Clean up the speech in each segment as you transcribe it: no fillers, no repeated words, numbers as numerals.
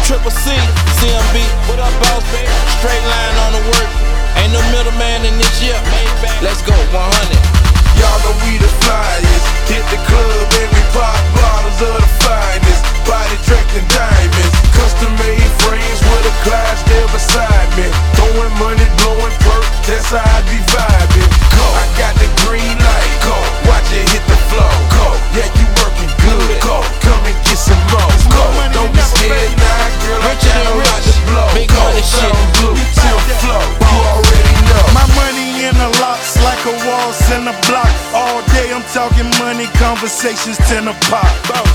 Triple C, CMB, what up, boss, baby? Straight line on the work. Ain't no middleman in this year. Let's go, 100. Y'all know we the flyest. Hit the club and we pop bottles of the finest. Body tracked and diamonds. Custom made frames with a Clyde still beside me. Throwing money, blowing perk, that's how I be vibing. Go, I got the green light. Go, watch it hit the flow. Go, yeah, you working good. Go, come and get some more. Go, don't be scared now, girl. I got a lot to blow. Big Go, money shit. Fountain Blue, till flow. You already know. My money in the locks like a waltz in a block. All day I'm talking money, conversations 10 a pop.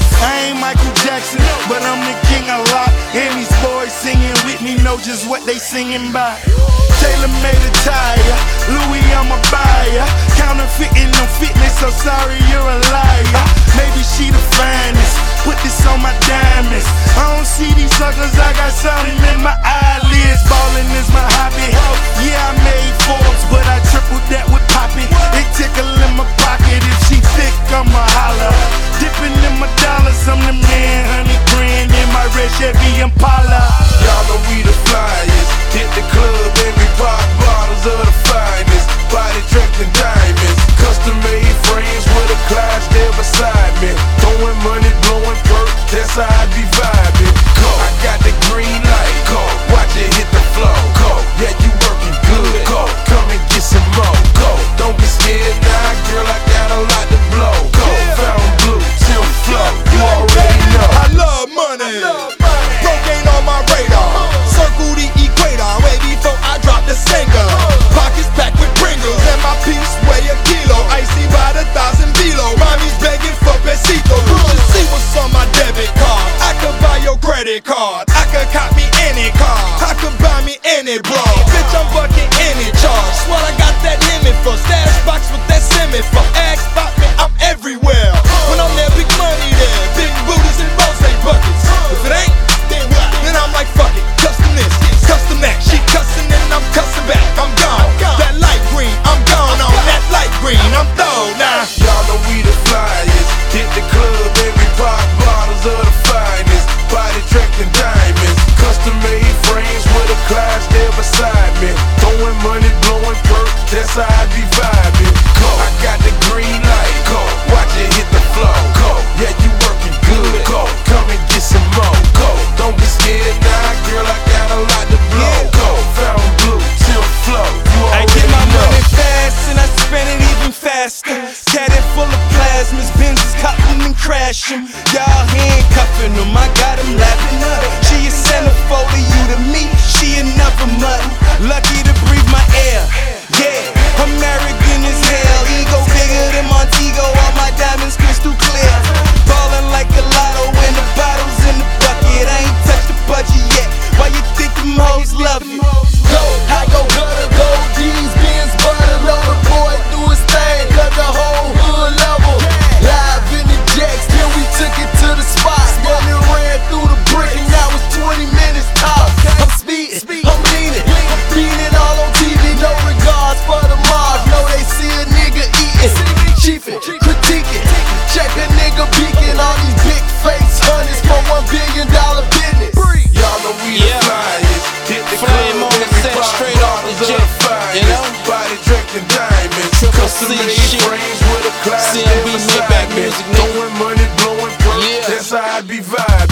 I ain't Michael Jackson, but I'm the king of rock. And these boys singing with me know just what they singing by. Tailor-made attire, Louis I'm a buyer. Counterfeiting no fitness, so sorry you're a liar. Maybe she the finest, put this on my diamonds. I don't see these suckers, I got something in my eyelids. Ballin' is my hobby. Yeah, I made Forbes, but I tripled that with Poppy. It tickle in my pocket, if she thick, I'ma holler. Dipping in my dollars, I'm the man, 100 grand in my red Chevy Impala. Y'all know we the flyest. Hit the club and we pop bottles of the finest. Body tracked and diamonds. Custom made frames with a Clyde still beside me. Throwing money, blowing perk, that's how I be vibing. Go, I got the green light. Go, watch it hit the flow. Go, yeah, you working good. Go, come and get some more. Go, don't be scared now, girl, I got a lot to blow. Go, Fountain Blue, till flow. You already know. I love money. Broke ain't on my radar. Circle the equator way before I drop the single. Pockets packed with Pringles and my piece weigh a kilo. Icy by the 1,000 below. Mommy's begging for besito. You should see what's on my debit card. I could buy your credit card. I could cop me any car. I could buy me any bra. Bitch, I'm bucking any charge. What I got that limit for? Stash box with that semi for. Ask about me, I'm everywhere. When I'm there, big money there. Big booties and rose buckets. If it ain't, then what? Then I'm like, fuck it. Custom this, custom that. She cussing and I'm cussing back. I'm gone. That light green, I'm gone on that light green. I'm thrown now. Y'all know we the flyest. Hit the club and we pop bottles of the finest. Body tracked and diamonds. Custom made frames with a Clyde still beside me. Throwing money, blowing perk, that's how I be vibing. Go, I got the green light. Go, watch it hit the flow. Go, yeah, you working good. Go, come and get some more. Go, don't be scared now, girl, I got a lot to blow. Go, Fountain Blue, till flow. You I already get my know. money fast and I spend it even faster. Caddy full of plasmas, Benz's cutting and crashing. Y'all handcuffing them, I got them laughing up. She a centerfold to you, to me, she another mutton. Lucky to breathe my air, yeah, American as hell. Ego bigger than Montego, all my diamonds crystal clear. Ballin' like a lotto when the bottles in the bucket. I ain't touched the budget yet, why you think them hoes love it? Go, I go gutter, gold jeans, Benz, butter, load the boy, do his thing, cut the whole hood level. Live in the jacks, then we took it to the spot. Money ran through the brick and now it's 20 minutes top. I'm speeding, I'm leaning, I'm beating all on TV, no regards for the mob. Know they see a nigga eating, chiefing, critiquing, check a nigga beaking. All these big face hundreds for $1 billion business. Y'all know we the flyest. Hit the Flame club on and the we set, pop straight off the bottles of jet, the finest. you know? Body tracked and diamonds. Triple Custom C made shit. frames with a Clyde CMB still beside Maybach me. music, nigga. Throwing money, blowing perk, Yeah. that's how I be vibing.